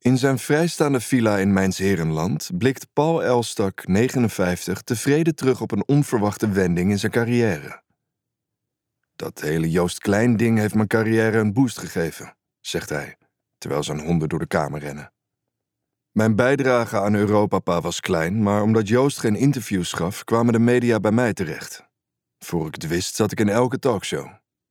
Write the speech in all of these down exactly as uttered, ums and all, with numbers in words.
In zijn vrijstaande villa in Mijnsheerenland blikt Paul Elstak, negenenvijftig, tevreden terug op een onverwachte wending in zijn carrière. Dat hele Joost Klein-ding heeft mijn carrière een boost gegeven, zegt hij, terwijl zijn honden door de kamer rennen. Mijn bijdrage aan Europapa was klein, maar omdat Joost geen interviews gaf, kwamen de media bij mij terecht. Voor ik het wist, zat ik in elke talkshow.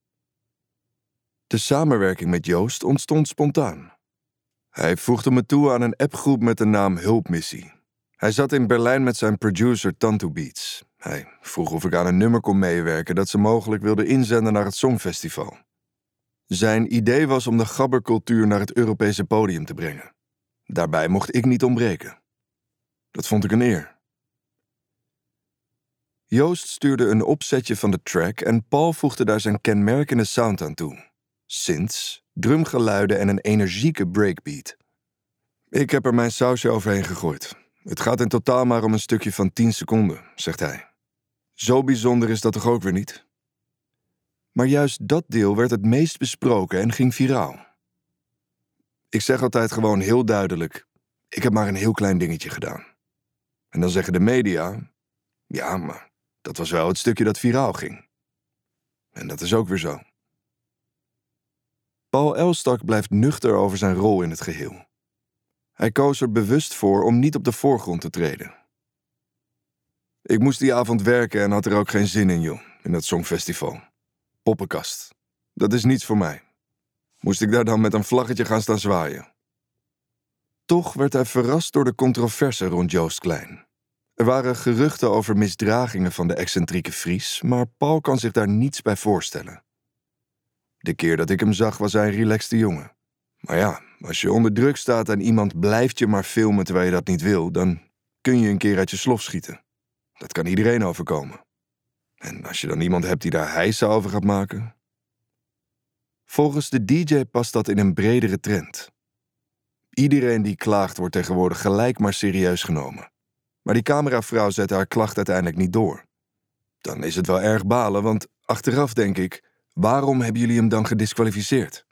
De samenwerking met Joost ontstond spontaan. Hij voegde me toe aan een appgroep met de naam Hulpmissie. Hij zat in Berlijn met zijn producer Tantu Beats. Hij vroeg of ik aan een nummer kon meewerken dat ze mogelijk wilden inzenden naar het Songfestival. Zijn idee was om de gabbercultuur naar het Europese podium te brengen. Daarbij mocht ik niet ontbreken. Dat vond ik een eer. Joost stuurde een opzetje van de track en Paul voegde daar zijn kenmerkende sound aan toe. Synths, drumgeluiden en een energieke breakbeat. Ik heb er mijn sausje overheen gegooid. Het gaat in totaal maar om een stukje van tien seconden, zegt hij. Zo bijzonder is dat toch ook weer niet? Maar juist dat deel werd het meest besproken en ging viraal. Ik zeg altijd gewoon heel duidelijk, ik heb maar een heel klein dingetje gedaan. En dan zeggen de media, ja, maar dat was wel het stukje dat viraal ging. En dat is ook weer zo. Paul Elstak blijft nuchter over zijn rol in het geheel. Hij koos er bewust voor om niet op de voorgrond te treden. Ik moest die avond werken en had er ook geen zin in, joh, in dat Songfestival. Poppenkast. Dat is niets voor mij. Moest ik daar dan met een vlaggetje gaan staan zwaaien? Toch werd hij verrast door de controverse rond Joost Klein. Er waren geruchten over misdragingen van de excentrieke Fries, maar Paul kan zich daar niets bij voorstellen. De keer dat ik hem zag was hij een relaxte jongen. Maar ja, als je onder druk staat en iemand blijft je maar filmen terwijl je dat niet wil, dan kun je een keer uit je slof schieten. Dat kan iedereen overkomen. En als je dan iemand hebt die daar hijsen over gaat maken. Volgens de D J past dat in een bredere trend. Iedereen die klaagt wordt tegenwoordig gelijk maar serieus genomen. Maar die cameravrouw zet haar klacht uiteindelijk niet door. Dan is het wel erg balen, want achteraf denk ik, waarom hebben jullie hem dan gediskwalificeerd?